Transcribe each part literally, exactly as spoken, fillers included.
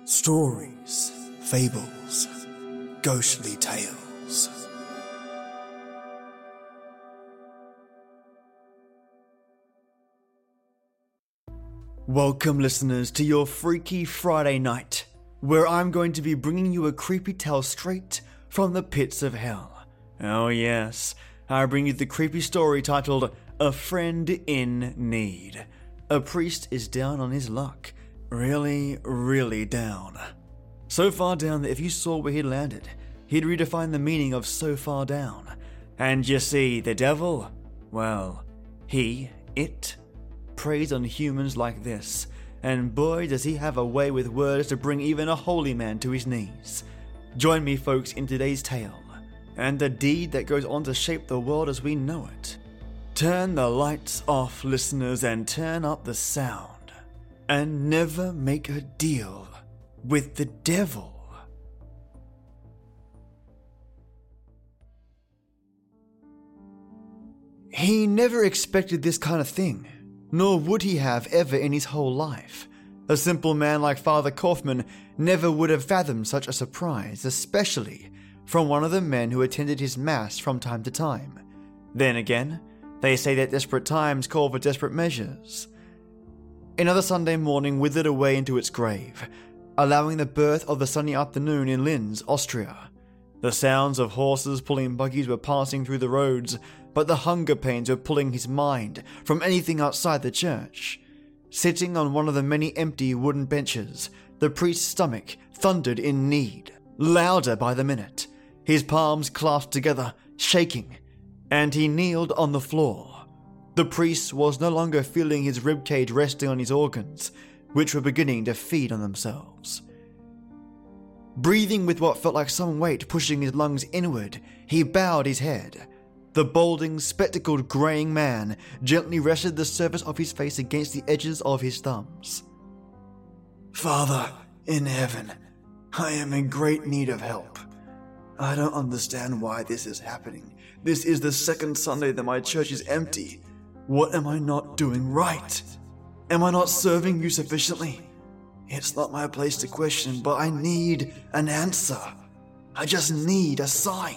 Stories, fables, ghostly tales. Welcome, listeners, to your Freaky Friday night, where I'm going to be bringing you a creepy tale straight from the pits of hell. Oh yes, I bring you the creepy story titled A Friend in Need. A priest is down on his luck. Really, really down. So far down that if you saw where he landed, he'd redefine the meaning of so far down. And you see, the devil, well, he, it, preys on humans like this, and boy does he have a way with words to bring even a holy man to his knees. Join me, folks, in today's tale, and the deed that goes on to shape the world as we know it. Turn the lights off, listeners, and turn up the sound, and never make a deal with the devil. He never expected this kind of thing. Nor would he have ever in his whole life. A simple man like Father Kaufman never would have fathomed such a surprise, especially from one of the men who attended his mass from time to time. Then again, they say that desperate times call for desperate measures. Another Sunday morning withered away into its grave, allowing the birth of the sunny afternoon in Linz, Austria. The sounds of horses pulling buggies were passing through the roads, but the hunger pains were pulling his mind from anything outside the church. Sitting on one of the many empty wooden benches, the priest's stomach thundered in need, louder by the minute, his palms clasped together, shaking, and he kneeled on the floor. The priest was no longer feeling his ribcage resting on his organs, which were beginning to feed on themselves. Breathing with what felt like some weight pushing his lungs inward, he bowed his head. The balding, spectacled, greying man gently rested the surface of his face against the edges of his thumbs. Father in heaven, I am in great need of help. I don't understand why this is happening. This is the second Sunday that my church is empty. What am I not doing right? Am I not serving you sufficiently? It's not my place to question, but I need an answer. I just need a sign.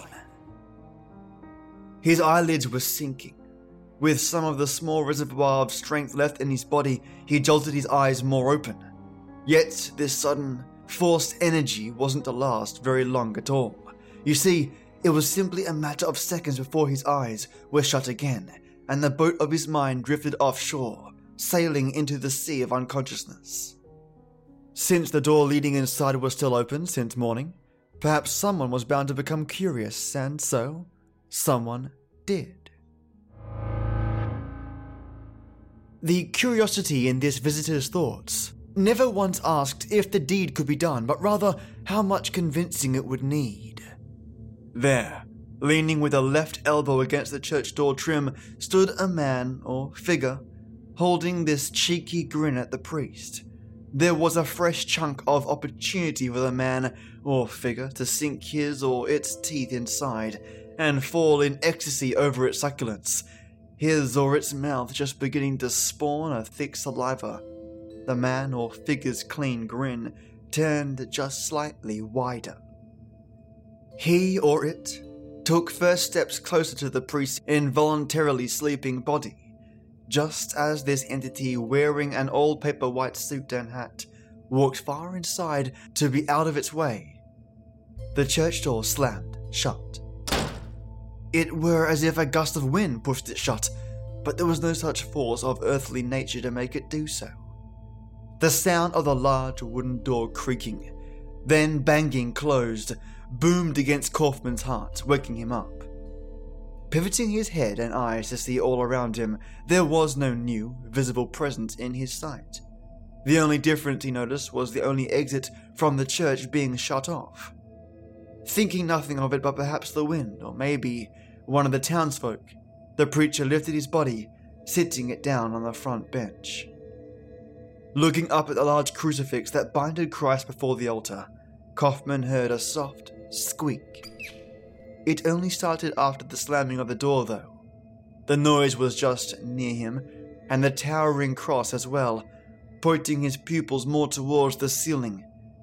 His eyelids were sinking. With some of the small reservoir of strength left in his body, he jolted his eyes more open. Yet this sudden, forced energy wasn't to last very long at all. You see, it was simply a matter of seconds before his eyes were shut again, and the boat of his mind drifted offshore, sailing into the sea of unconsciousness. Since the door leading inside was still open since morning, perhaps someone was bound to become curious, and so someone did. The curiosity in this visitor's thoughts never once asked if the deed could be done, but rather how much convincing it would need. There, leaning with a left elbow against the church door trim, stood a man or figure, holding this cheeky grin at the priest. There was a fresh chunk of opportunity for the man or figure to sink his or its teeth inside and fall in ecstasy over its succulence, his or its mouth just beginning to spawn a thick saliva. The man or figure's clean grin turned just slightly wider. He or it took first steps closer to the priest's involuntarily sleeping body, just as this entity wearing an all-paper white suit and hat walked far inside to be out of its way. The church door slammed shut. It were as if a gust of wind pushed it shut, but there was no such force of earthly nature to make it do so. The sound of the large wooden door creaking, then banging closed, boomed against Kaufman's heart, waking him up. Pivoting his head and eyes to see all around him, there was no new, visible presence in his sight. The only difference he noticed was the only exit from the church being shut off. Thinking nothing of it but perhaps the wind, or maybe one of the townsfolk, the preacher lifted his body, sitting it down on the front bench. Looking up at the large crucifix that binded Christ before the altar, Kaufman heard a soft squeak. It only started after the slamming of the door, though. The noise was just near him, and the towering cross as well, pointing his pupils more towards the ceiling,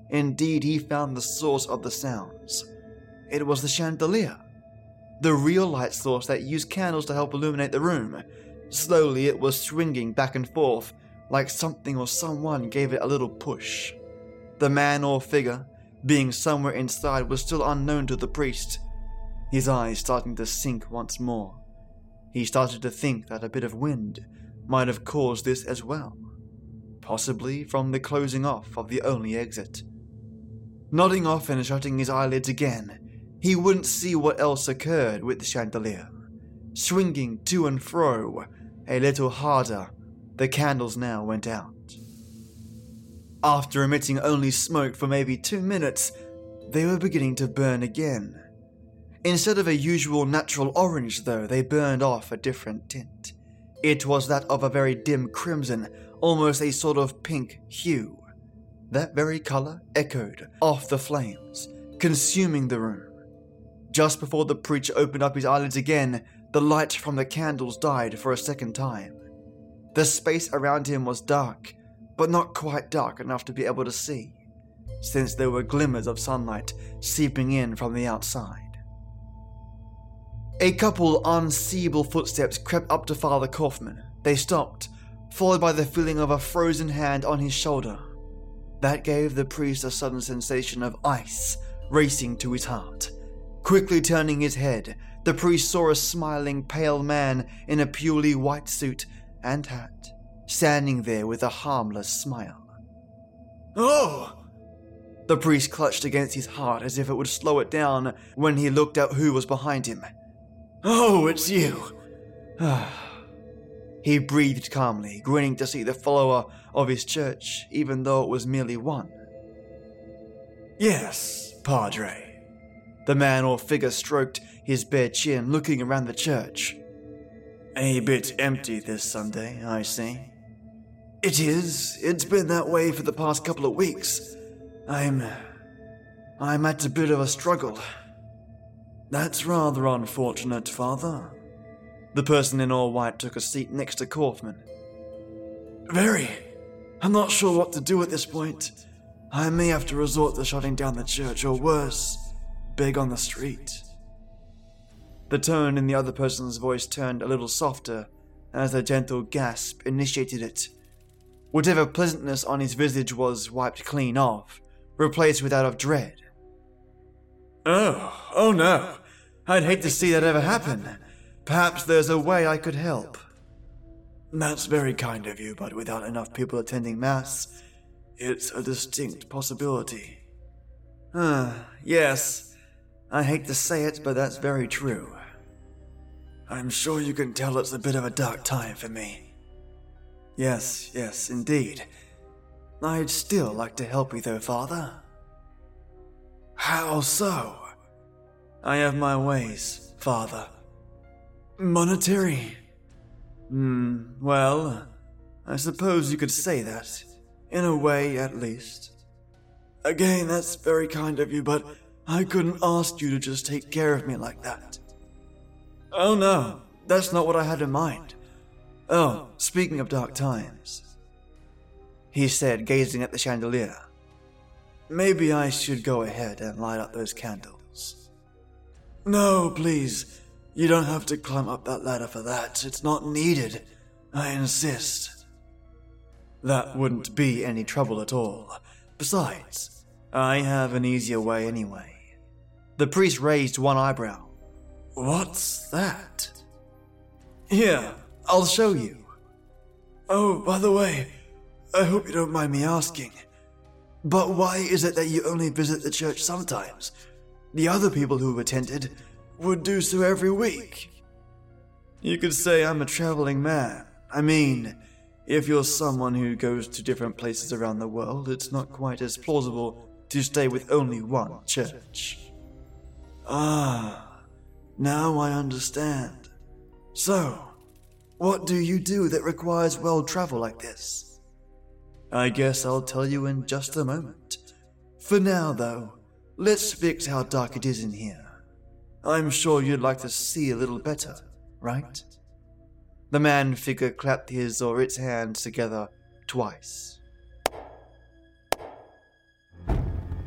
Indeed, he found the source of the sounds. It was the chandelier, the real light source that used candles to help illuminate the room. Slowly, it was swinging back and forth, like something or someone gave it a little push. The man or figure, being somewhere inside, was still unknown to the priest. His eyes starting to sink once more. He started to think that a bit of wind might have caused this as well, possibly from the closing off of the only exit. Nodding off and shutting his eyelids again, he wouldn't see what else occurred with the chandelier. Swinging to and fro, a little harder, the candles now went out. After emitting only smoke for maybe two minutes, they were beginning to burn again. Instead of a usual natural orange, though, they burned off a different tint. It was that of a very dim crimson, almost a sort of pink hue. That very color echoed off the flames, consuming the room. Just before the preacher opened up his eyelids again, the light from the candles died for a second time. The space around him was dark, but not quite dark enough to be able to see, since there were glimmers of sunlight seeping in from the outside. A couple unseeable footsteps crept up to Father Kaufman. They stopped, followed by the feeling of a frozen hand on his shoulder. That gave the priest a sudden sensation of ice racing to his heart. Quickly turning his head, the priest saw a smiling, pale man in a purely white suit and hat, standing there with a harmless smile. "Oh!" The priest clutched against his heart as if it would slow it down when he looked at who was behind him. "Oh, it's you!" He breathed calmly, grinning to see the follower of his church, even though it was merely one. "Yes, Padre." The man or figure stroked his bare chin, looking around the church. "A bit empty this Sunday, I see." "It is. It's been that way for the past couple of weeks. I'm... I'm at a bit of a struggle." "That's rather unfortunate, Father." The person in all white took a seat next to Kaufman. "Very. I'm not sure what to do at this point. I may have to resort to shutting down the church, or worse, beg on the street." The tone in the other person's voice turned a little softer as a gentle gasp initiated it. Whatever pleasantness on his visage was wiped clean off, replaced with that of dread. "Oh, oh no. I'd hate to see that ever happen. Perhaps there's a way I could help." "That's very kind of you, but without enough people attending Mass, it's a distinct possibility." Ah, yes. I hate to say it, but that's very true. "I'm sure you can tell it's a bit of a dark time for me." "Yes, yes, indeed. I'd still like to help you though, Father." "How so?" "I have my ways, Father." "Monetary?" Hmm, well, I suppose you could say that. In a way, at least. Again, that's very kind of you, but I couldn't ask you to just take care of me like that. "Oh no, that's not what I had in mind. Oh, speaking of dark times," he said, gazing at the chandelier. "Maybe I should go ahead and light up those candles." "No, please. You don't have to climb up that ladder for that. It's not needed. I insist." "That wouldn't be any trouble at all. Besides, I have an easier way anyway." The priest raised one eyebrow. "What's that?" "Here, I'll show you." "Oh, by the way, I hope you don't mind me asking, but why is it that you only visit the church sometimes? The other people who attended would do so every week." "You could say I'm a traveling man. I mean, if you're someone who goes to different places around the world, it's not quite as plausible to stay with only one church." "Ah, now I understand. So, what do you do that requires world travel like this?" "I guess I'll tell you in just a moment. For now, though, let's fix how dark it is in here. I'm sure you'd like to see a little better, right?" The man figure clapped his or its hands together twice.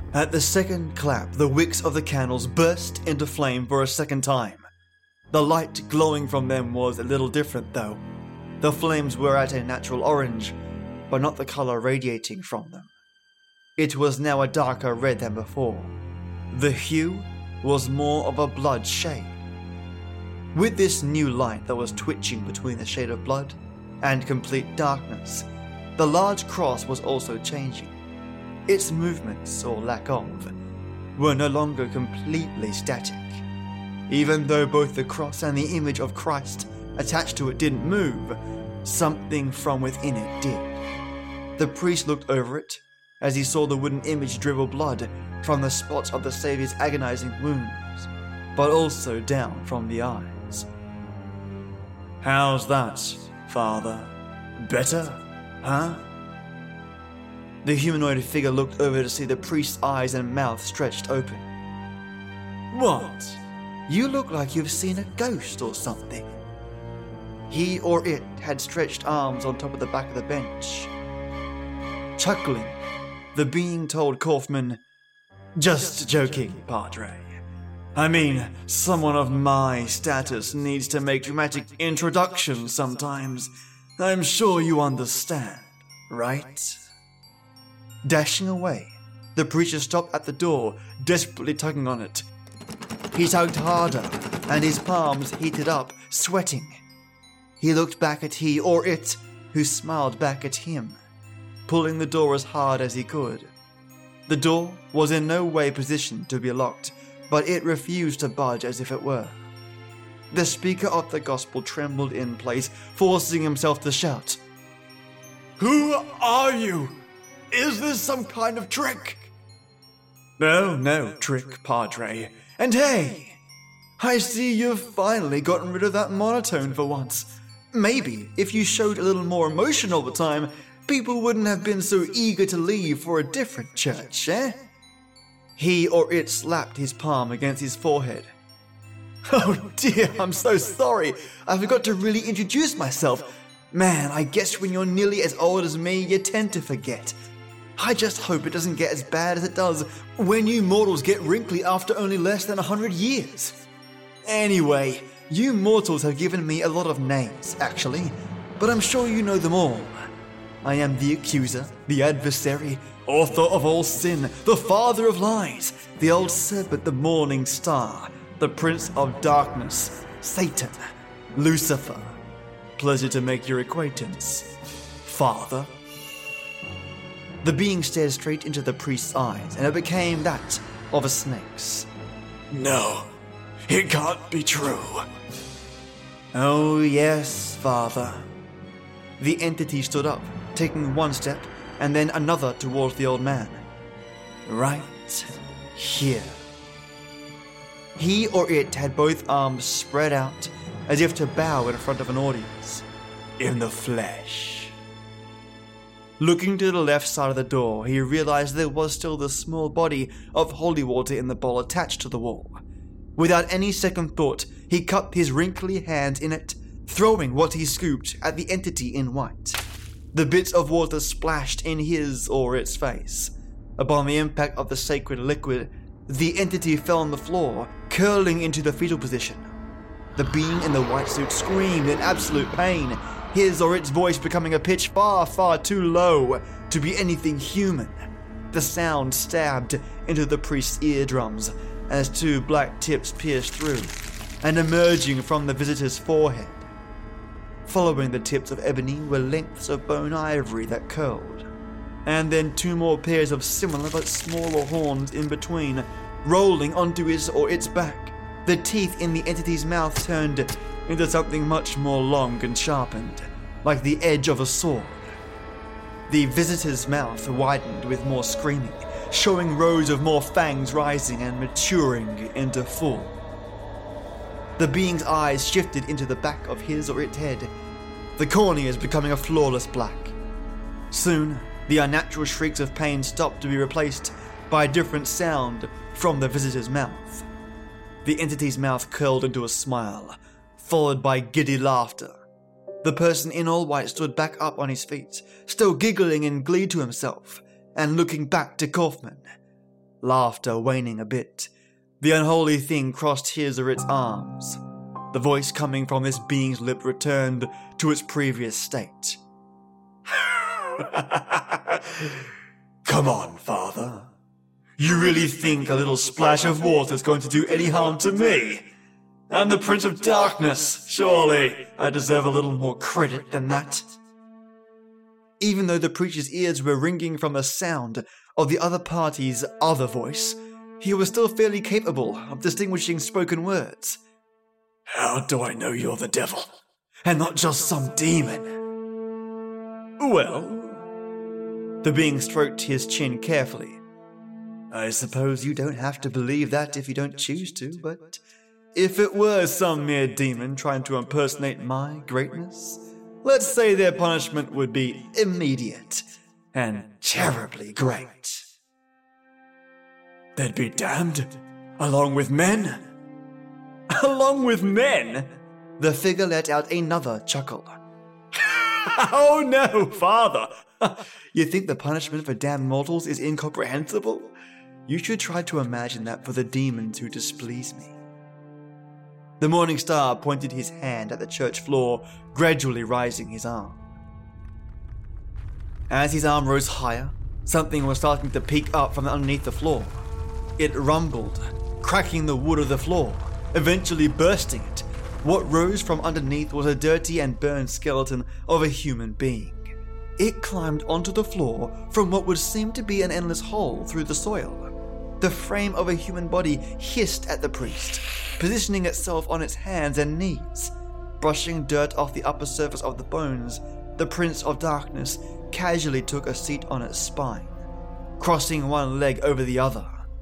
At the second clap, the wicks of the candles burst into flame for a second time. The light glowing from them was a little different though. The flames were at a natural orange, but not the color radiating from them. It was now a darker red than before. The hue was more of a blood shade. With this new light that was twitching between the shade of blood and complete darkness, the large cross was also changing. Its movements, or lack of, were no longer completely static. Even though both the cross and the image of Christ attached to it didn't move, something from within it did. The priest looked over it as he saw the wooden image dribble blood from the spots of the Saviour's agonizing wounds, but also down from the eyes. "How's that, Father? Better, huh?" The humanoid figure looked over to see the priest's eyes and mouth stretched open. "What? You look like you've seen a ghost or something." He or it had stretched arms on top of the back of the bench. Chuckling, the being told Kaufman, "Just joking, Padre. I mean, someone of my status needs to make dramatic introductions sometimes. I'm sure you understand, right?" Dashing away, the preacher stopped at the door, desperately tugging on it. He tugged harder, and his palms heated up, sweating. He looked back at he or it, who smiled back at him, pulling the door as hard as he could. The door was in no way positioned to be locked, but it refused to budge as if it were. The speaker of the gospel trembled in place, forcing himself to shout, "Who are you? Is this some kind of trick?" "No, no trick, Padre. And hey, I see you've finally gotten rid of that monotone for once. Maybe if you showed a little more emotion all the time, people wouldn't have been so eager to leave for a different church, eh?" He or it slapped his palm against his forehead. "Oh dear, I'm so sorry. I forgot to really introduce myself. Man, I guess when you're nearly as old as me, you tend to forget. I just hope it doesn't get as bad as it does when you mortals get wrinkly after only less than a hundred years. Anyway, you mortals have given me a lot of names, actually, but I'm sure you know them all. I am the accuser, the adversary, author of all sin, the father of lies, the old serpent, the morning star, the prince of darkness, Satan, Lucifer. Pleasure to make your acquaintance, Father." The being stared straight into the priest's eyes, and it became that of a snake's. "No, it can't be true." "Oh yes, Father." The entity stood up, taking one step and then another towards the old man. "Right here." He or it had both arms spread out as if to bow in front of an audience. "In the flesh." Looking to the left side of the door, he realized there was still the small body of holy water in the bowl attached to the wall. Without any second thought, he cupped his wrinkly hand in it, throwing what he scooped at the entity in white. The bits of water splashed in his or its face. Upon the impact of the sacred liquid, the entity fell on the floor, curling into the fetal position. The being in the white suit screamed in absolute pain, his or its voice becoming a pitch far, far too low to be anything human. The sound stabbed into the priest's eardrums as two black tips pierced through and emerging from the visitor's forehead. Following the tips of ebony were lengths of bone ivory that curled, and then two more pairs of similar but smaller horns in between, rolling onto his or its back. The teeth in the entity's mouth turned into something much more long and sharpened, like the edge of a sword. The visitor's mouth widened with more screaming, showing rows of more fangs rising and maturing into full. The being's eyes shifted into the back of his or its head, the corneas becoming a flawless black. Soon, the unnatural shrieks of pain stopped to be replaced by a different sound from the visitor's mouth. The entity's mouth curled into a smile, followed by giddy laughter. The person in all white stood back up on his feet, still giggling in glee to himself, and looking back to Kaufman. laughter waning a bit. The unholy thing crossed his or its arms. The voice coming from this being's lip returned to its previous state. Come on, Father. You really think a little splash of water is going to do any harm to me? I'm the Prince of Darkness. Surely I deserve a little more credit than that. Even though the preacher's ears were ringing from the sound of the other party's other voice, he was still fairly capable of distinguishing spoken words. How do I know you're the devil, and not just some demon? Well, the being stroked his chin carefully. I suppose you don't have to believe that if you don't choose to, but if it were some mere demon trying to impersonate my greatness, let's say their punishment would be immediate and terribly great. They'd be damned, along with men. Along with men? The figure let out another chuckle. Oh no, Father! You think the punishment for damned mortals is incomprehensible? You should try to imagine that for the demons who displease me. The Morning Star pointed his hand at the church floor, gradually raising his arm. As his arm rose higher, something was starting to peek up from underneath the floor. It rumbled, cracking the wood of the floor, eventually bursting it. What rose from underneath was a dirty and burned skeleton of a human being. It climbed onto the floor from what would seem to be an endless hole through the soil. The frame of a human body hissed at the priest, positioning itself on its hands and knees. Brushing dirt off the upper surface of the bones, the Prince of Darkness casually took a seat on its spine, crossing one leg over the other.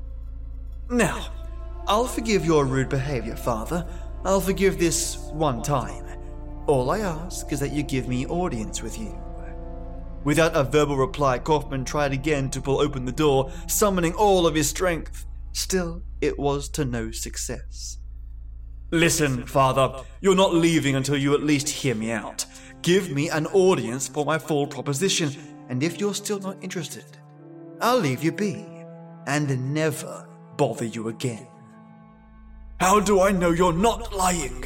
Now, I'll forgive your rude behavior, Father. I'll forgive this one time. All I ask is that you give me audience with you. Without a verbal reply, Kaufman tried again to pull open the door, summoning all of his strength. Still, it was to no success. Listen, Father, you're not leaving until you at least hear me out. Give me an audience for my full proposition, and if you're still not interested, I'll leave you be, and never bother you again. How do I know you're not lying?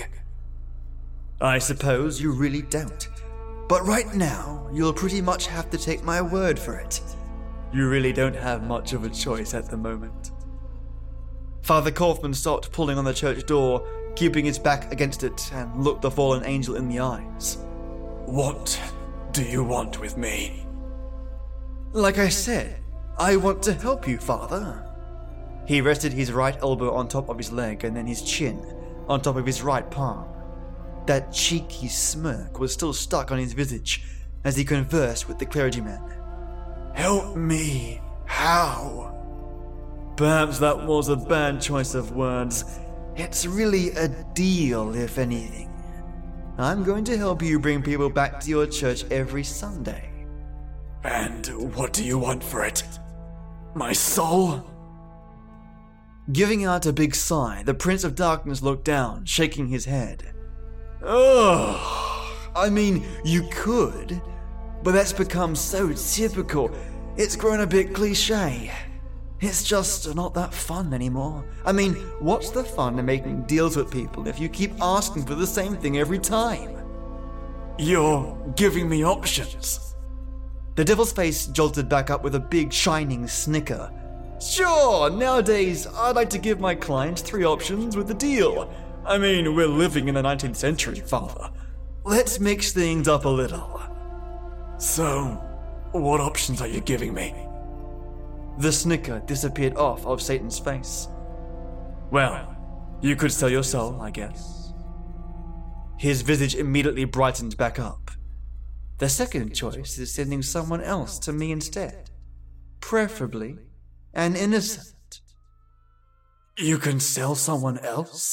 I suppose you really don't. But right now, you'll pretty much have to take my word for it. You really don't have much of a choice at the moment. Father Kaufman stopped pulling on the church door, keeping his back against it, and looked the fallen angel in the eyes. What do you want with me? Like I said, I want to help you, Father. He rested his right elbow on top of his leg and then his chin on top of his right palm. That cheeky smirk was still stuck on his visage as he conversed with the clergyman. Help me? How? Perhaps that was a bad choice of words. It's really a deal, if anything. I'm going to help you bring people back to your church every Sunday. And what do you want for it? My soul? Giving out a big sigh, the Prince of Darkness looked down, shaking his head. Oh, I mean, you could, but that's become so typical. It's grown a bit cliche. It's just not that fun anymore. I mean, what's the fun in making deals with people if you keep asking for the same thing every time? You're giving me options. The devil's face jolted back up with a big shining snicker. Sure, nowadays I'd like to give my clients three options with the deal. I mean, we're living in the nineteenth century, Father. Let's mix things up a little. So, what options are you giving me? The snicker disappeared off of Satan's face. Well, you could sell your soul, I guess. His visage immediately brightened back up. The second choice is sending someone else to me instead. Preferably an innocent. You can sell someone else?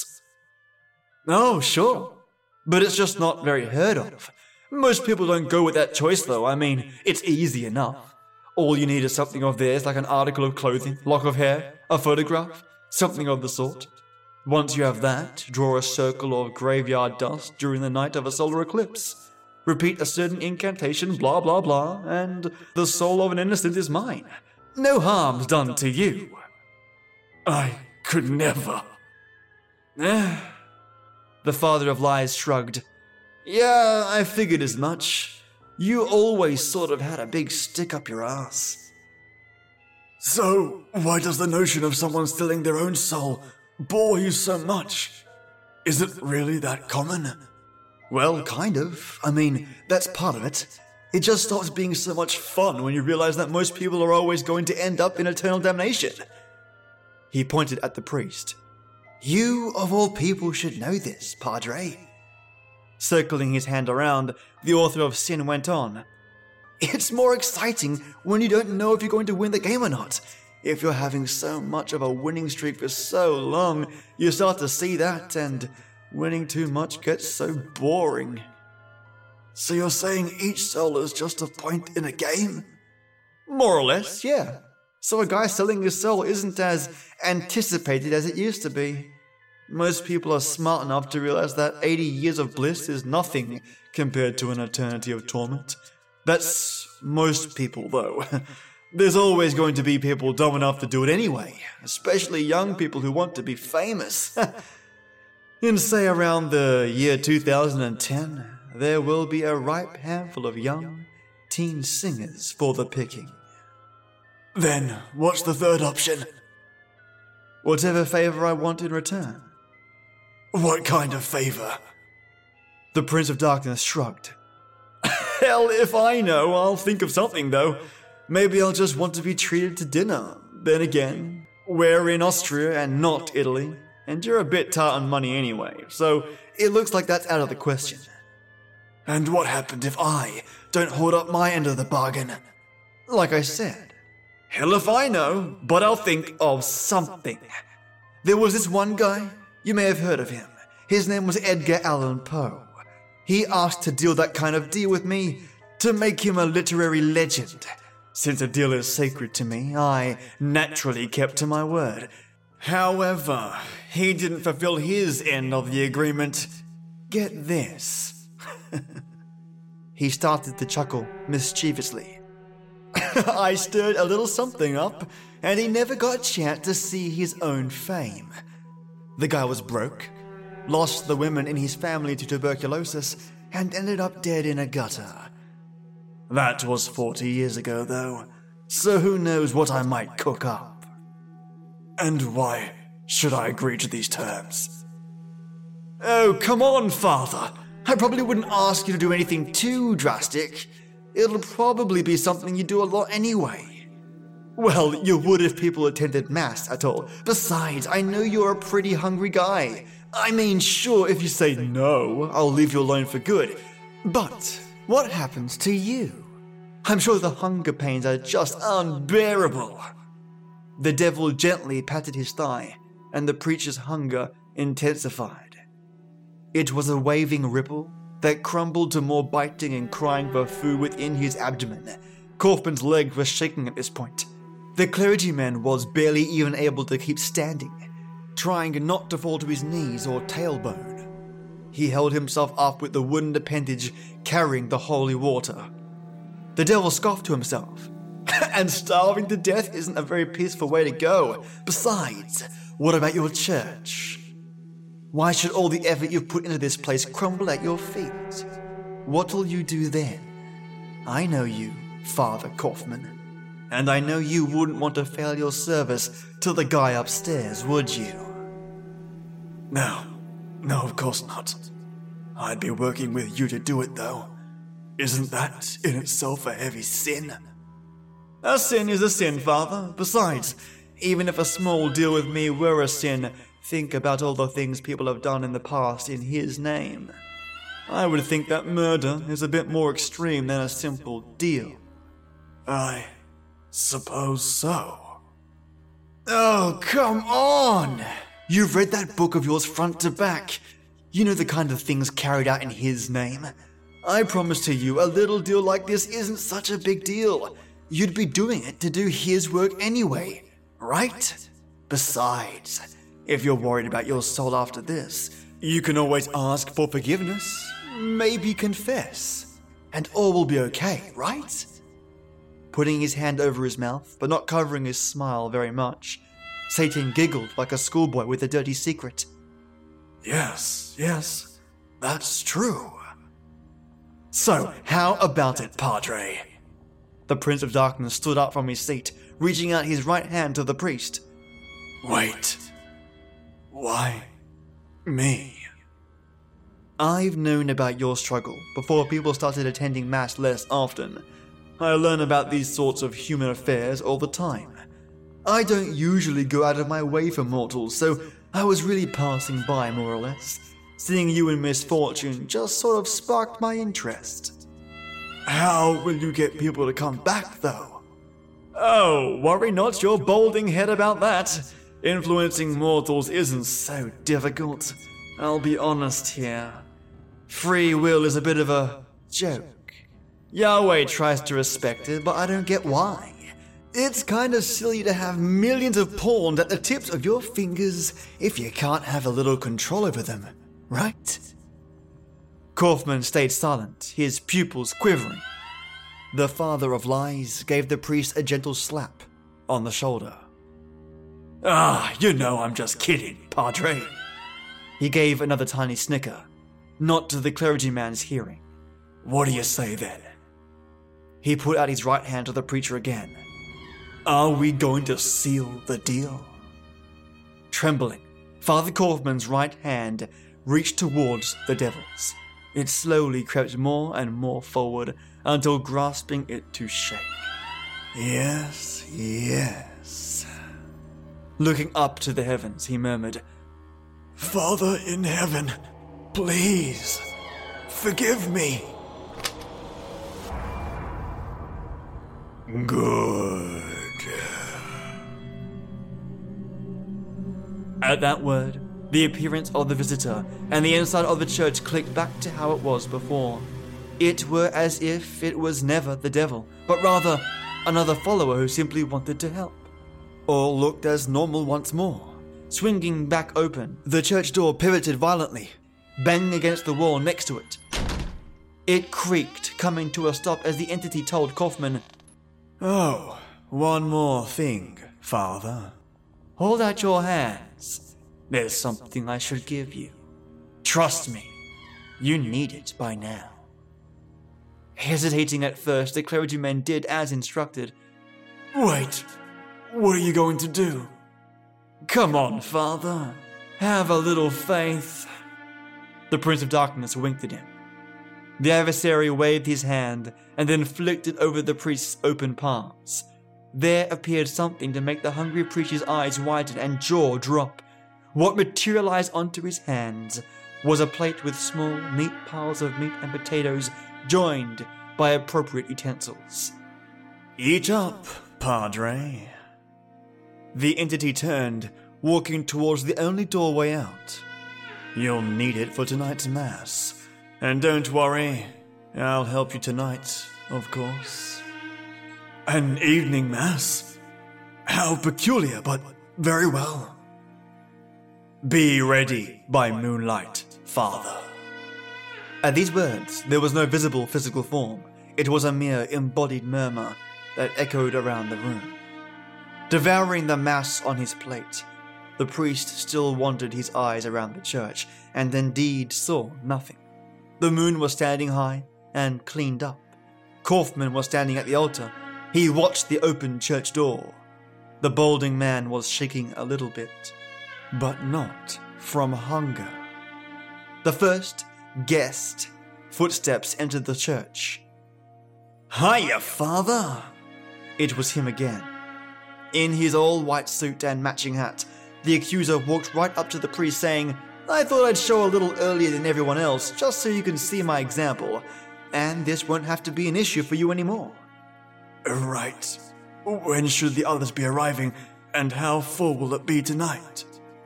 Oh, sure. But it's just not very heard of. Most people don't go with that choice, though. I mean, it's easy enough. All you need is something of theirs, like an article of clothing, lock of hair, a photograph, something of the sort. Once you have that, draw a circle of graveyard dust during the night of a solar eclipse. Repeat a certain incantation, blah blah blah, and the soul of an innocent is mine. No harm's done to you. I could never. Eh. The father of lies shrugged. Yeah, I figured as much. You always sort of had a big stick up your ass. So, why does the notion of someone stealing their own soul bore you so much? Is it really that common? Well, kind of. I mean, that's part of it. It just stops being so much fun when you realize that most people are always going to end up in eternal damnation. He pointed at the priest. You, of all people, should know this, Padre. Circling his hand around, the author of Sin went on. It's more exciting when you don't know if you're going to win the game or not. If you're having so much of a winning streak for so long, you start to see that, and winning too much gets so boring. So you're saying each soul is just a point in a game? More or less, yeah. So a guy selling his soul isn't as anticipated as it used to be. Most people are smart enough to realize that eighty years of bliss is nothing compared to an eternity of torment. That's most people, though. There's always going to be people dumb enough to do it anyway, especially young people who want to be famous. In, say, around the year two thousand ten, there will be a ripe handful of young teen singers for the picking. Then, what's the third option? Whatever favor I want in return. What kind of favor? The Prince of Darkness shrugged. Hell if I know, I'll think of something though. Maybe I'll just want to be treated to dinner. Then again, we're in Austria and not Italy, and you're a bit tight on money anyway, so it looks like that's out of the question. And what happened if I don't hold up my end of the bargain? Like I said, hell if I know, but I'll think of something. There was this one guy, you may have heard of him. His name was Edgar Allan Poe. He asked to deal that kind of deal with me, to make him a literary legend. Since a deal is sacred to me, I naturally kept to my word. However, he didn't fulfill his end of the agreement. Get this. He started to chuckle mischievously. I stirred a little something up, and he never got a chance to see his own fame. The guy was broke, lost the women in his family to tuberculosis, and ended up dead in a gutter. That was forty years ago, though, so who knows what I might cook up. And why should I agree to these terms? Oh, come on, Father. I probably wouldn't ask you to do anything too drastic. It'll probably be something you do a lot anyway. Well, you would if people attended Mass at all. Besides, I know you're a pretty hungry guy. I mean, sure, if you say no, I'll leave you alone for good. But what happens to you? I'm sure the hunger pains are just unbearable. The devil gently patted his thigh, and the preacher's hunger intensified. It was a waving ripple that crumbled to more biting and crying for food within his abdomen. Kaufman's legs were shaking at this point. The clergyman was barely even able to keep standing, trying not to fall to his knees or tailbone. He held himself up with the wooden appendage carrying the holy water. The devil scoffed to himself. And starving to death isn't a very peaceful way to go. Besides, what about your church? Why should all the effort you've put into this place crumble at your feet? What'll you do then? I know you, Father Kaufman. And I know you wouldn't want to fail your service to the guy upstairs, would you? No. No, of course not. I'd be working with you to do it, though. Isn't that in itself a heavy sin? A sin is a sin, Father. Besides, even if a small deal with me were a sin, think about all the things people have done in the past in his name. I would think that murder is a bit more extreme than a simple deal. I suppose so. Oh, come on! You've read that book of yours front to back. You know the kind of things carried out in his name. I promise to you, a little deal like this isn't such a big deal. You'd be doing it to do his work anyway, right? Besides, if you're worried about your soul after this, you can always ask for forgiveness, maybe confess, and all will be okay, right? Putting his hand over his mouth, but not covering his smile very much, Satan giggled like a schoolboy with a dirty secret. Yes, yes, that's true. So, how about it, Padre? The Prince of Darkness stood up from his seat, reaching out his right hand to the priest. Wait. Why me? I've known about your struggle before people started attending Mass less often. I learn about these sorts of human affairs all the time. I don't usually go out of my way for mortals, so I was really passing by more or less. Seeing you in misfortune just sort of sparked my interest. How will you get people to come back, though? Oh, worry not your balding head about that. Influencing mortals isn't so difficult. I'll be honest here. Free will is a bit of a joke. Yahweh tries to respect it, but I don't get why. It's kinda silly to have millions of pawns at the tips of your fingers if you can't have a little control over them, right? Kaufman stayed silent, his pupils quivering. The father of lies gave the priest a gentle slap on the shoulder. Ah, you know I'm just kidding, Padre. He gave another tiny snicker, not to the clergyman's hearing. What do you say then? He put out his right hand to the preacher again. Are we going to seal the deal? Trembling, Father Kaufman's right hand reached towards the devil's. It slowly crept more and more forward until grasping it to shake. Yes, yes. Looking up to the heavens, he murmured, Father in heaven, please, forgive me. Good. At that word, the appearance of the visitor and the inside of the church clicked back to how it was before. It were as if it was never the devil, but rather another follower who simply wanted to help. All looked as normal once more. Swinging back open, the church door pivoted violently, banging against the wall next to it. It creaked, coming to a stop as the entity told Kaufman, Oh, one more thing, Father. Hold out your hands. There's something I should give you. Trust me, you need it by now. Hesitating at first, the clergyman did as instructed. Wait, what are you going to do? Come on, Father. Have a little faith. The Prince of Darkness winked at him. The adversary waved his hand and then flicked it over the priest's open palms. There appeared something to make the hungry preacher's eyes widen and jaw drop. What materialized onto his hands was a plate with small, neat piles of meat and potatoes joined by appropriate utensils. Eat up, Padre. The entity turned, walking towards the only doorway out. You'll need it for tonight's Mass. And don't worry, I'll help you tonight, of course. An evening Mass? How peculiar, but very well. Be ready by moonlight, Father. At these words, there was no visible physical form. It was a mere embodied murmur that echoed around the room. Devouring the Mass on his plate, the priest still wandered his eyes around the church, and indeed saw nothing. The moon was standing high and cleaned up. Kaufman was standing at the altar. He watched the open church door. The balding man was shaking a little bit, but not from hunger. The first guest footsteps entered the church. Hiya, Father! It was him again. In his all-white suit and matching hat, the accuser walked right up to the priest saying, I thought I'd show a little earlier than everyone else, just so you can see my example, and this won't have to be an issue for you anymore. Right. When should the others be arriving, and how full will it be tonight?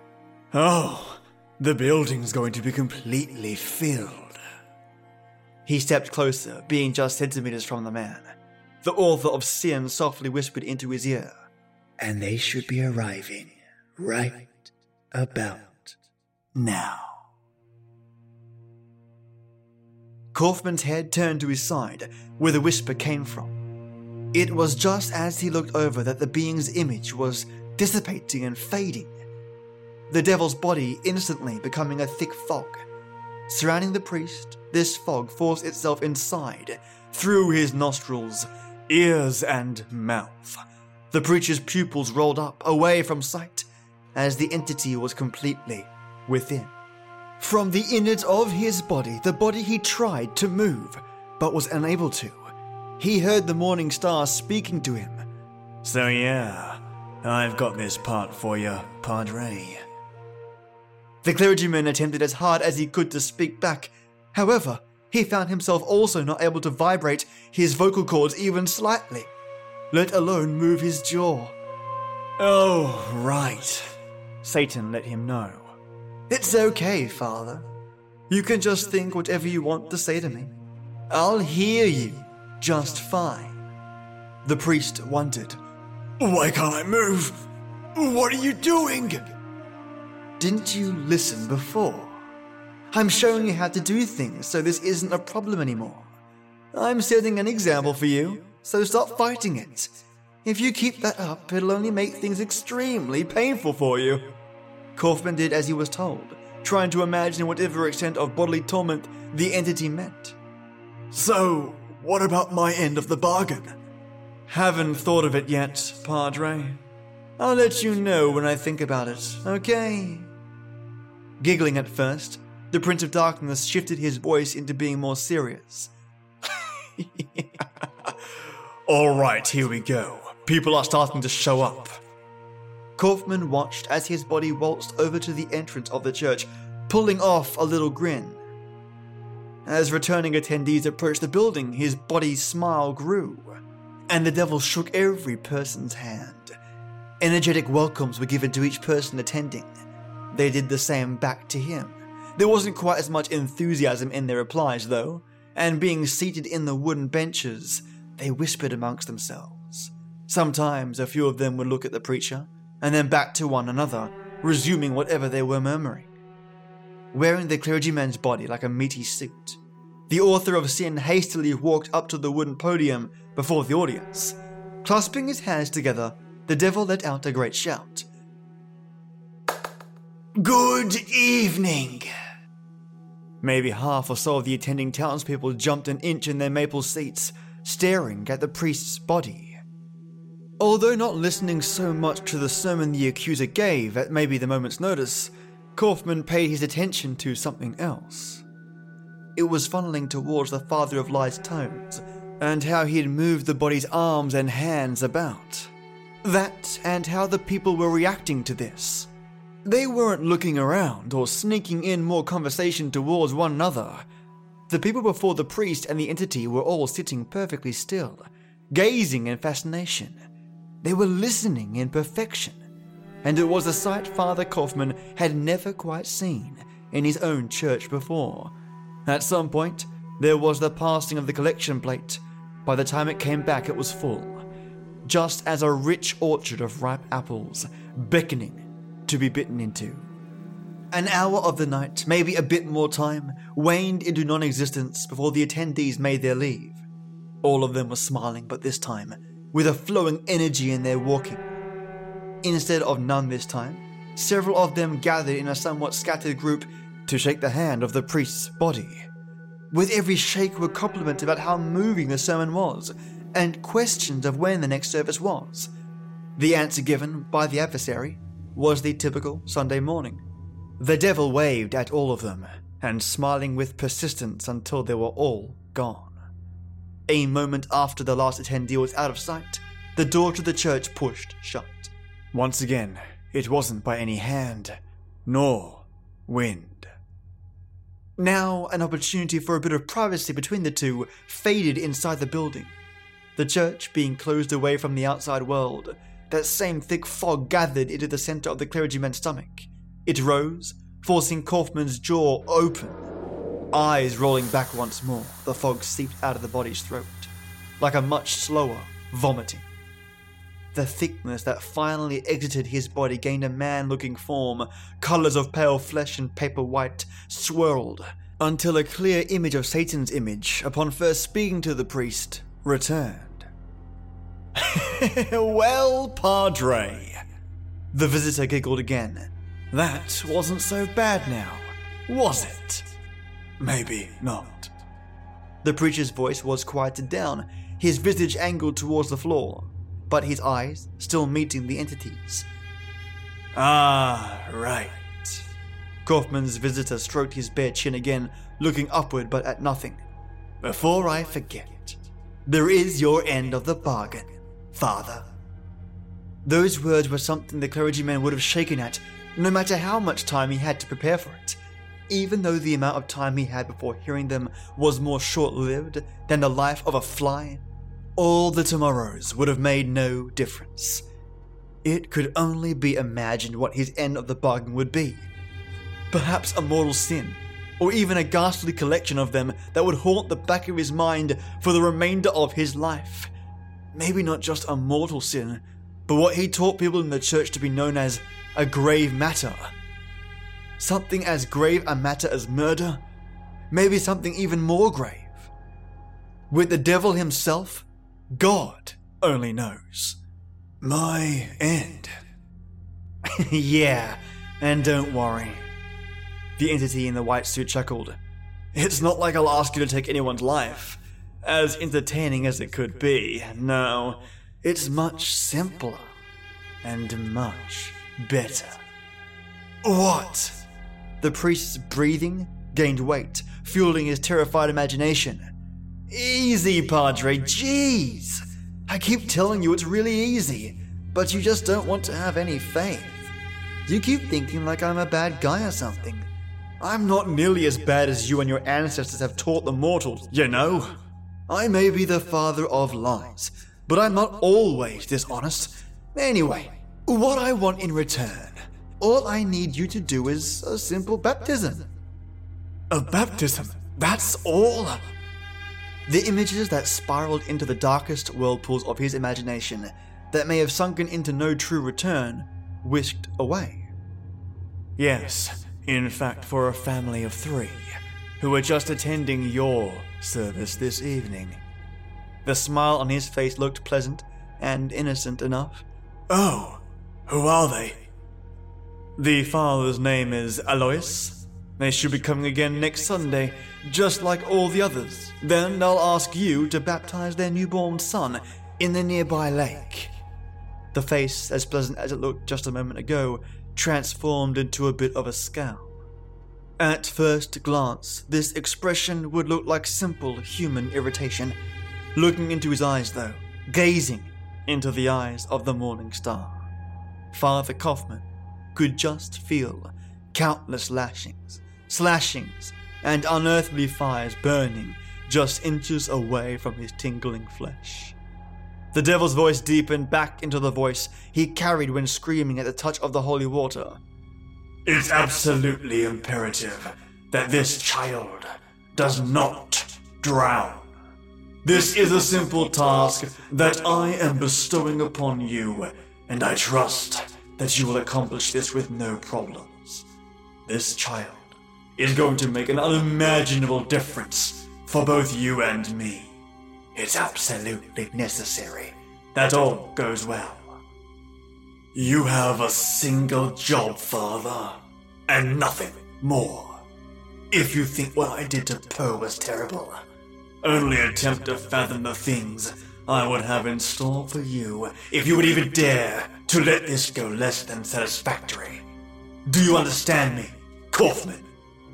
Oh, the building's going to be completely filled. He stepped closer, being just centimeters from the man. The author of sin softly whispered into his ear, And they should be arriving right about now. Kaufman's head turned to his side, where the whisper came from. It was just as he looked over that the being's image was dissipating and fading. The devil's body instantly becoming a thick fog. Surrounding the priest, this fog forced itself inside, through his nostrils, ears, and mouth. The preacher's pupils rolled up, away from sight, as the entity was completely within. From the innards of his body, the body he tried to move, but was unable to, he heard the morning star speaking to him. So yeah, I've got this part for you, Padre. The clergyman attempted as hard as he could to speak back. However, he found himself also not able to vibrate his vocal cords even slightly, let alone move his jaw. Oh, right, Satan let him know. It's okay, Father. You can just think whatever you want to say to me. I'll hear you just fine. The priest wondered. Why can't I move? What are you doing? Didn't you listen before? I'm showing you how to do things so this isn't a problem anymore. I'm setting an example for you, so stop fighting it. If you keep that up, it'll only make things extremely painful for you. Kaufman did as he was told, trying to imagine whatever extent of bodily torment the entity meant. So, what about my end of the bargain? Haven't thought of it yet, Padre. I'll let you know when I think about it, okay? Giggling at first, the Prince of Darkness shifted his voice into being more serious. Alright, here we go. People are starting to show up. Kaufman watched as his body waltzed over to the entrance of the church, pulling off a little grin. As returning attendees approached the building, his body's smile grew, and the devil shook every person's hand. Energetic welcomes were given to each person attending. They did the same back to him. There wasn't quite as much enthusiasm in their replies, though, and being seated in the wooden benches, they whispered amongst themselves. Sometimes a few of them would look at the preacher, and then back to one another, resuming whatever they were murmuring. Wearing the clergyman's body like a meaty suit, the author of sin hastily walked up to the wooden podium before the audience. Clasping his hands together, the devil let out a great shout. Good evening! Maybe half or so of the attending townspeople jumped an inch in their maple seats, staring at the priest's body. Although not listening so much to the sermon the accuser gave at maybe the moment's notice, Kaufman paid his attention to something else. It was funneling towards the Father of Lies tones, and how he had moved the body's arms and hands about. That, and how the people were reacting to this. They weren't looking around or sneaking in more conversation towards one another. The people before the priest and the entity were all sitting perfectly still, gazing in fascination. They were listening in perfection, and it was a sight Father Kaufman had never quite seen in his own church before. At some point, there was the passing of the collection plate. By the time it came back, it was full, just as a rich orchard of ripe apples, beckoning to be bitten into. An hour of the night, maybe a bit more time, waned into non-existence before the attendees made their leave. All of them were smiling, but this time, with a flowing energy in their walking. Instead of none this time, several of them gathered in a somewhat scattered group to shake the hand of the priest's body. With every shake were compliments about how moving the sermon was, and questions of when the next service was. The answer given by the adversary was the typical Sunday morning. The devil waved at all of them, and smiling with persistence until they were all gone. A moment after the last attendee was out of sight, the door to the church pushed shut. Once again, it wasn't by any hand, nor wind. Now, an opportunity for a bit of privacy between the two faded inside the building. The church being closed away from the outside world, that same thick fog gathered into the center of the clergyman's stomach. It rose, forcing Kaufman's jaw open. Eyes rolling back once more, the fog seeped out of the body's throat, like a much slower vomiting. The thickness that finally exited his body gained a man-looking form, colors of pale flesh and paper white swirled, until a clear image of Satan's image, upon first speaking to the priest, returned. Well, Padre, The visitor giggled again. That wasn't so bad now, was it? Maybe not. The preacher's voice was quieted down, his visage angled towards the floor, but his eyes still meeting the entity's. Ah, right. Kaufman's visitor stroked his bare chin again, looking upward but at nothing. Before I forget, there is your end of the bargain, Father. Those words were something the clergyman would have shaken at, no matter how much time he had to prepare for it, even though the amount of time he had before hearing them was more short-lived than the life of a fly. All the tomorrows would have made no difference. It could only be imagined what his end of the bargain would be. Perhaps a mortal sin, or even a ghastly collection of them that would haunt the back of his mind for the remainder of his life. Maybe not just a mortal sin, but what he taught people in the church to be known as a grave matter. Something as grave a matter as murder? Maybe something even more grave. With the devil himself? God only knows. My end. Yeah, and don't worry. The entity in the white suit chuckled. It's not like I'll ask you to take anyone's life. As entertaining as it could be, no. It's much simpler and much better. What? The priest's breathing gained weight, fueling his terrified imagination. Easy, Padre, jeez! I keep telling you it's really easy, but you just don't want to have any faith. You keep thinking like I'm a bad guy or something. I'm not nearly as bad as you and your ancestors have taught the mortals, you know. I may be the father of lies, but I'm not always dishonest. Anyway, what I want in return, all I need you to do is a simple baptism. A baptism? That's all? The images that spiraled into the darkest whirlpools of his imagination, that may have sunken into no true return, whisked away. Yes, in fact for a family of three, who were just attending your service this evening. The smile on his face looked pleasant and innocent enough. Oh, who are they? The father's name is Alois. They should be coming again next Sunday, just like all the others. Then I'll ask you to baptize their newborn son in the nearby lake. The face, as pleasant as it looked just a moment ago, transformed into a bit of a scowl. At first glance, this expression would look like simple human irritation. Looking into his eyes, though, gazing into the eyes of the morning star, Father Kaufman could just feel countless lashings, slashings, and unearthly fires burning just inches away from his tingling flesh. The devil's voice deepened back into the voice he carried when screaming at the touch of the holy water. It's absolutely imperative that this child does not drown. This is a simple task that I am bestowing upon you, and I trust that you will accomplish this with no problems. This child is going to make an unimaginable difference for both you and me. It's absolutely necessary that all goes well. You have a single job, Father, and nothing more. If you think what I did to Poe was terrible, only attempt to fathom the things I would have in store for you if you would even dare to let this go less than satisfactory. Do you understand me, Kaufman?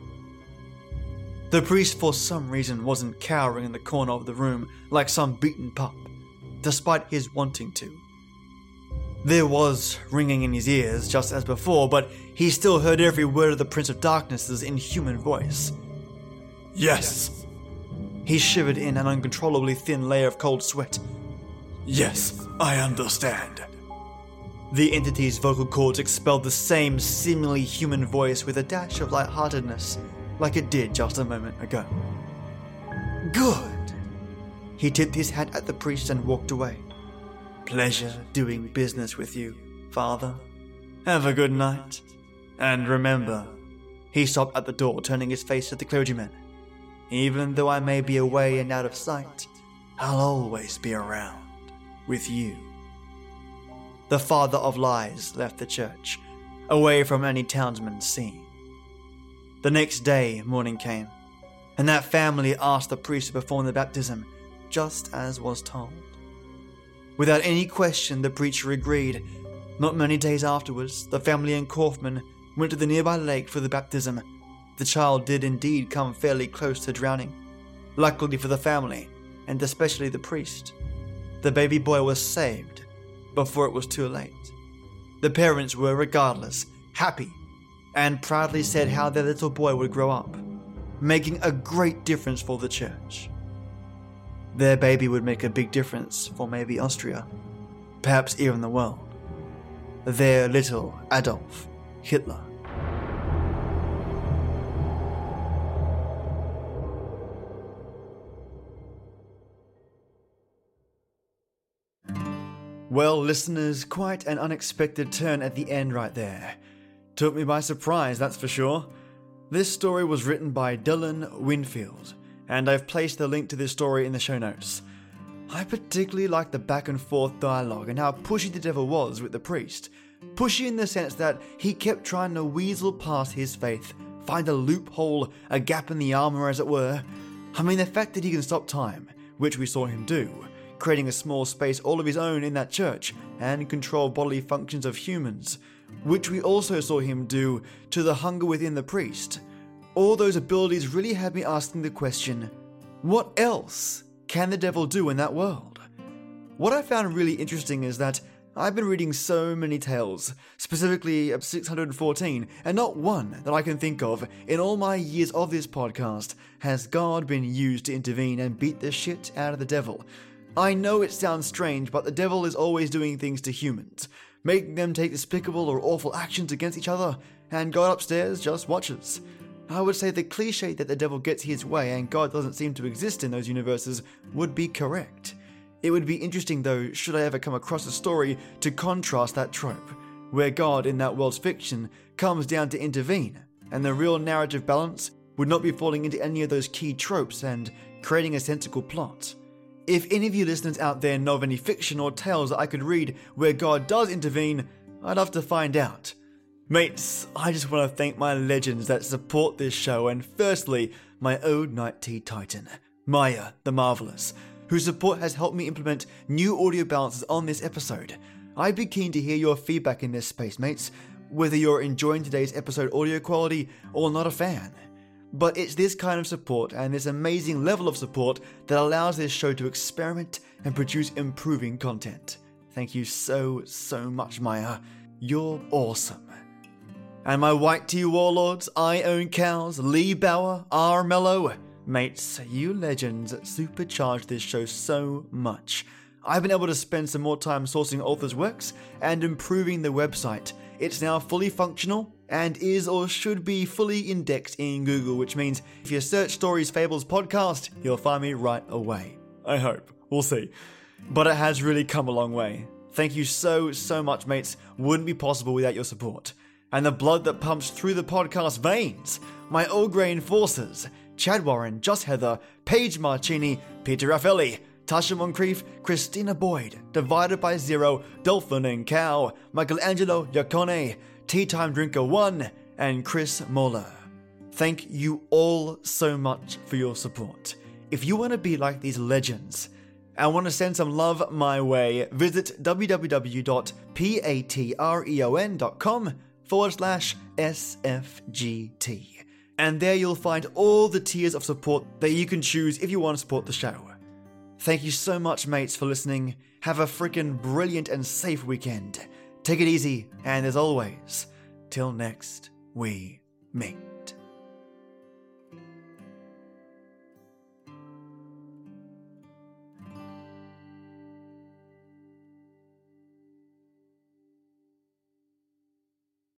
The priest for some reason wasn't cowering in the corner of the room like some beaten pup, despite his wanting to. There was ringing in his ears just as before, but he still heard every word of the Prince of Darkness's inhuman voice. Yes. He shivered in an uncontrollably thin layer of cold sweat. Yes, I understand. The entity's vocal cords expelled the same seemingly human voice with a dash of lightheartedness, like it did just a moment ago. Good. He tipped his hat at the priest and walked away. Pleasure doing business with you, Father. Have a good night. And remember, he stopped at the door, turning his face to the clergyman. Even though I may be away and out of sight, I'll always be around with you. the father of lies left the church, away from any townsman seeing. The next day, morning came, and that family asked the priest to perform the baptism, just as was told. Without any question, the preacher agreed. Not many days afterwards, the family and Kaufman went to the nearby lake for the baptism. The child did indeed come fairly close to drowning. Luckily for the family, and especially the priest, the baby boy was saved before it was too late. The parents were, regardless, happy, and proudly said how their little boy would grow up, making a great difference for the church. Their baby would make a big difference for maybe Austria, perhaps even the world. Their little Adolf Hitler. Well, listeners, quite an unexpected turn at the end right there. Took me by surprise, that's for sure. This story was written by Dylan Winfield, and I've placed the link to this story in the show notes. I particularly like the back and forth dialogue and how pushy the devil was with the priest. Pushy in the sense that he kept trying to weasel past his faith, find a loophole, a gap in the armor as it were. I mean, the fact that he can stop time, which we saw him do, creating a small space all of his own in that church, and control bodily functions of humans, which we also saw him do to the hunger within the priest. All those abilities really had me asking the question, what else can the devil do in that world? What I found really interesting is that I've been reading so many tales, specifically six hundred fourteen, and not one that I can think of in all my years of this podcast has God been used to intervene and beat the shit out of the devil. I know it sounds strange, but the devil is always doing things to humans, making them take despicable or awful actions against each other, and God upstairs just watches. I would say the cliche that the devil gets his way and God doesn't seem to exist in those universes would be correct. It would be interesting though, should I ever come across a story to contrast that trope, where God in that world's fiction comes down to intervene, and the real narrative balance would not be falling into any of those key tropes and creating a sensible plot. If any of you listeners out there know of any fiction or tales that I could read where God does intervene, I'd love to find out. Mates, I just want to thank my legends that support this show, and firstly, my old Night Tea Titan, Maya the Marvelous, whose support has helped me implement new audio balances on this episode. I'd be keen to hear your feedback in this space, mates, whether you're enjoying today's episode audio quality or not a fan. But it's this kind of support and this amazing level of support that allows this show to experiment and produce improving content. Thank you so, so much, Maya. You're awesome. And my white tea warlords, I Own Cows, Lee Bauer, R. Mello. Mates, you legends supercharge this show so much. I've been able to spend some more time sourcing authors' works and improving the website. It's now fully functional and is or should be fully indexed in Google, which means if you search Stories Fables podcast, you'll find me right away. I hope. We'll see. But it has really come a long way. Thank you so, so much, mates. Wouldn't be possible without your support. And the blood that pumps through the podcast veins. My All Grey Enforcers, Chad Warren, Joss Heather, Paige Marcini, Peter Raffelli, Tasha Moncrief, Christina Boyd, Divided by Zero, Dolphin and Cow, Michelangelo Giacone, Tea Time Drinker one, and Chris Moeller. Thank you all so much for your support. If you want to be like these legends and want to send some love my way, visit www.patreon.com forward slash SFGT. And there you'll find all the tiers of support that you can choose if you want to support the show. Thank you so much, mates, for listening. Have a freaking brilliant and safe weekend. Take it easy, and as always, till next we meet.